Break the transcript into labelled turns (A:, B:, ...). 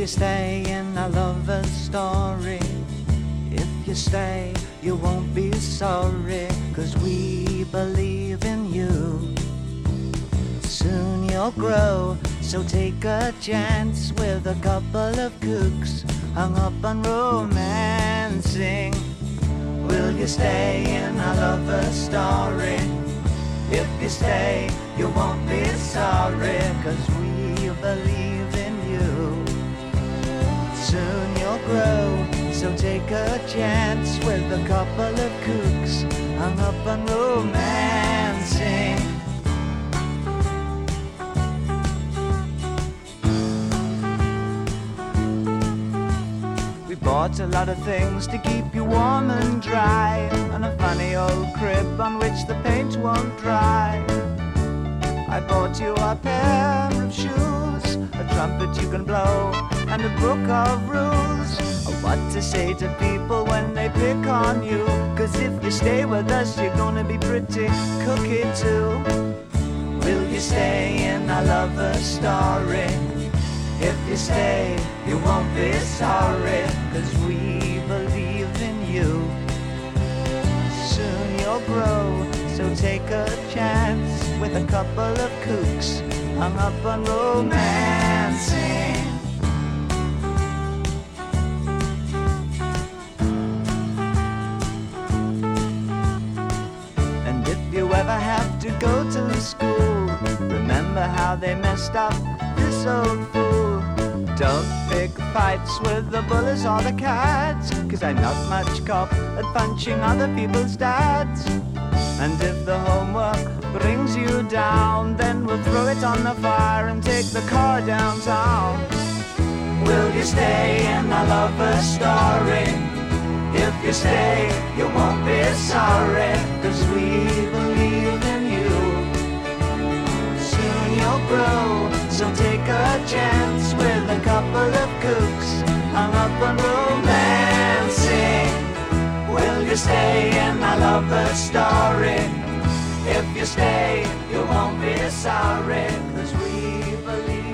A: you stay in a lover's story? If you stay, you won't be sorry, 'cause we believe in you. Soon you'll grow, so take a chance with a couple of kooks hung up on romancing. Will you stay in a lover's story? If you stay, you won't be sorry, 'cause we believe in you. Soon you'll grow, so take a chance with a couple of kooks hung up on romancing. We bought a lot of things to keep you warm and dry, and a funny old crib on which the paint won't dry. I bought you a pair of shoes, a trumpet you can blow, and a book of rules of what to say to people when they pick on you. 'Cause if you stay with us, you're gonna be pretty cookie too. Will you stay in a lover's story? If you stay, you won't be sorry, 'cause we believe in you. Soon you'll grow, so take a chance with a couple of kooks hung up on romancing. And if you ever have to go to school, remember how they messed up this old fool. Don't pick fights with the bullies or the cats, 'cause I'm not much cop at punching other people's dads. And if the homework brings you down, then we'll throw it on the fire and take the car downtown. Will you stay in a lover's story? If you stay, you won't be sorry, 'cause we believe in you. Soon you'll grow, so take a chance with a couple of kooks hung up on romancing. Will you stay in a lover's story? If you stay, you won't be sorry, 'cause we believe